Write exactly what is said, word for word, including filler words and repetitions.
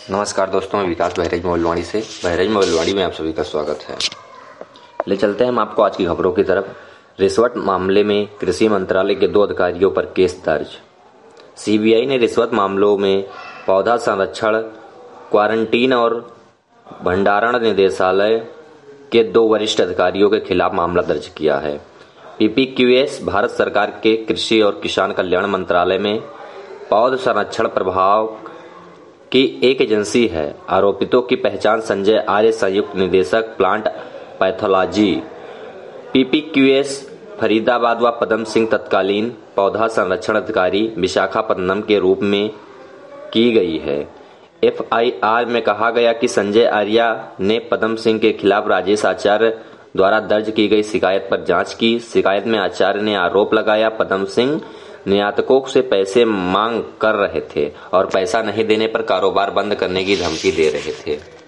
नमस्कार दोस्तों, मैं विकास बहराइच मोबाइलवाड़ी से बहराइच मोबाइलवाड़ी में आप सभी का स्वागत है। ले चलते हैं हम आपको आज की खबरों की तरफ। रिश्वत मामले में कृषि मंत्रालय के दो अधिकारियों पर केस दर्ज। सीबीआई ने रिश्वत मामलों में पौधा संरक्षण, क्वारंटीन और भंडारण निदेशालय के दो वरिष्ठ अधिकारियों के खिलाफ मामला दर्ज किया है। पीपीक्यूएस भारत सरकार के कृषि और किसान कल्याण मंत्रालय में पौध संरक्षण प्रभाव की एक एजेंसी है। आरोपितों की पहचान संजय आर्य, संयुक्त निदेशक प्लांट पैथोलॉजी पीपीक्यूएस फरीदाबाद व पदम सिंह, तत्कालीन पौधा संरक्षण अधिकारी, विशाखापत्तनम के रूप में की गई है। एफआईआर में कहा गया कि संजय आर्य ने पदम सिंह के खिलाफ राजेश आचार्य द्वारा दर्ज की गई शिकायत पर जांच की। शिकायत में आचार्य ने आरोप लगाया पदम सिंह निर्यातकों से पैसे मांग कर रहे थे और पैसा नहीं देने पर कारोबार बंद करने की धमकी दे रहे थे।